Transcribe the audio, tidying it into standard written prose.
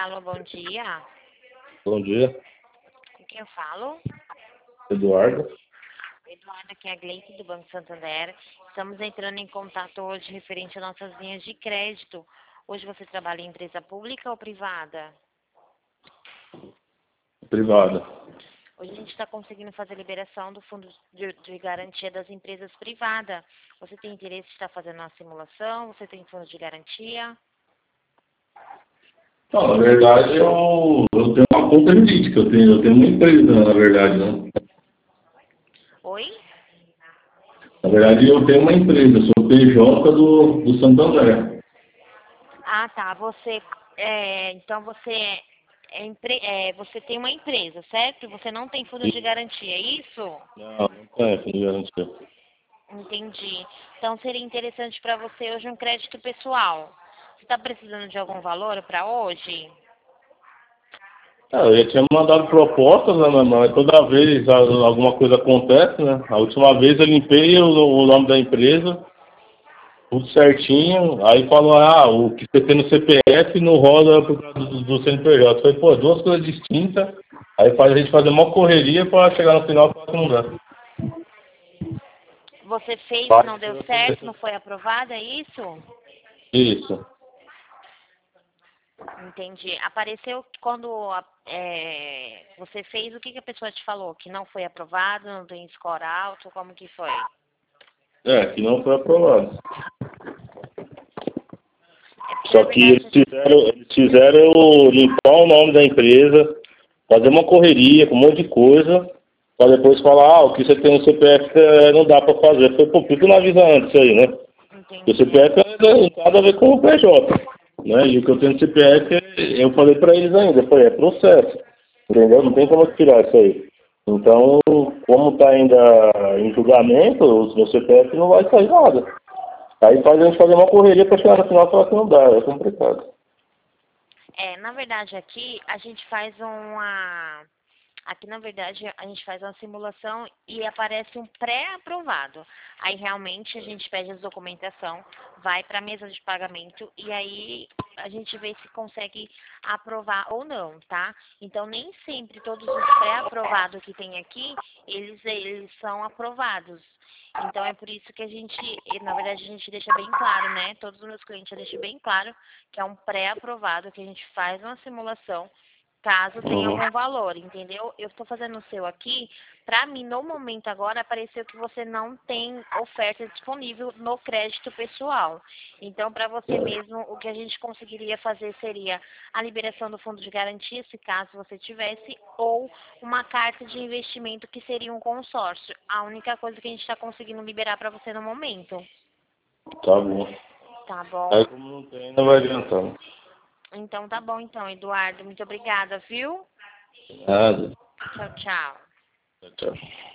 Alô, bom dia. Bom dia, Com quem eu falo? Eduardo. Eduardo, aqui é a Gleice do Banco Santander. Estamos entrando em contato hoje referente às nossas linhas de crédito. Hoje você trabalha em empresa pública ou privada? Privada. Hoje a gente está conseguindo fazer liberação do fundo de garantia das empresas privadas. Você tem interesse em estar fazendo uma simulação? Você tem fundo de garantia? Não, na verdade, eu tenho uma conta jurídica, eu tenho uma empresa, na verdade, né? Oi? Na verdade, eu tenho uma empresa, eu sou PJ do Santander. Ah, tá. Então você tem uma empresa, certo? Você não tem fundo de garantia, é isso? Não tem fundo de garantia. Entendi. Então seria interessante para você hoje um crédito pessoal. Você está precisando de algum valor para hoje? Eu já tinha mandado propostas, né, mas toda vez alguma coisa acontece, né? A última vez eu limpei o nome da empresa, tudo certinho, aí falou, o que você tem no CPF não roda por causa do CNPJ. Eu falei, pô, duas coisas distintas, aí faz a gente fazer uma correria para chegar no final e falar que não dá. Você fez e não Parte deu foi certo, oferecida. não foi aprovado, é isso? Isso. Entendi. Apareceu quando você fez, o que a pessoa te falou? Que não foi aprovado, não tem score alto, como que foi? Que não foi aprovado. É porque na Só que verdade, eles fizeram eu limpar o nome da empresa, fazer uma correria com um monte de coisa, para depois falar, o que você tem no CPF não dá para fazer. Eu falei, pô, por que não avisa antes isso aí, né? O entendi. CPF não tem nada a ver com o PJ, né? E o que eu tenho no CPF, eu falei para eles ainda, eu falei, é processo, entendeu? Não tem como tirar isso aí. Então, como está ainda em julgamento, o meu CPF não vai sair nada. Aí faz a gente fazer uma correria para chegar no final e falar que não dá, é complicado. Na verdade aqui a gente faz uma. Aqui, na verdade, a gente faz uma simulação e aparece um pré-aprovado. Aí, realmente, a gente pede a documentação, vai para a mesa de pagamento e aí a gente vê se consegue aprovar ou não, tá? Então, nem sempre todos os pré-aprovados que tem aqui, eles são aprovados. Então, é por isso que na verdade, a gente deixa bem claro, né? Todos os meus clientes eu deixo bem claro que é um pré-aprovado, que a gente faz uma simulação caso tenha Uhum. algum valor, entendeu? Eu estou fazendo o seu aqui, para mim, no momento agora, apareceu que você não tem oferta disponível no crédito pessoal. Então, para você mesmo, o que a gente conseguiria fazer seria a liberação do fundo de garantia, se caso você tivesse, ou uma carta de investimento, que seria um consórcio. A única coisa que a gente está conseguindo liberar para você no momento. Tá bom. Tá bom? Aí como não tem, não vai adiantar. Então, tá bom, então, Eduardo. Muito obrigada, viu? Nada. Tchau, tchau. Tchau.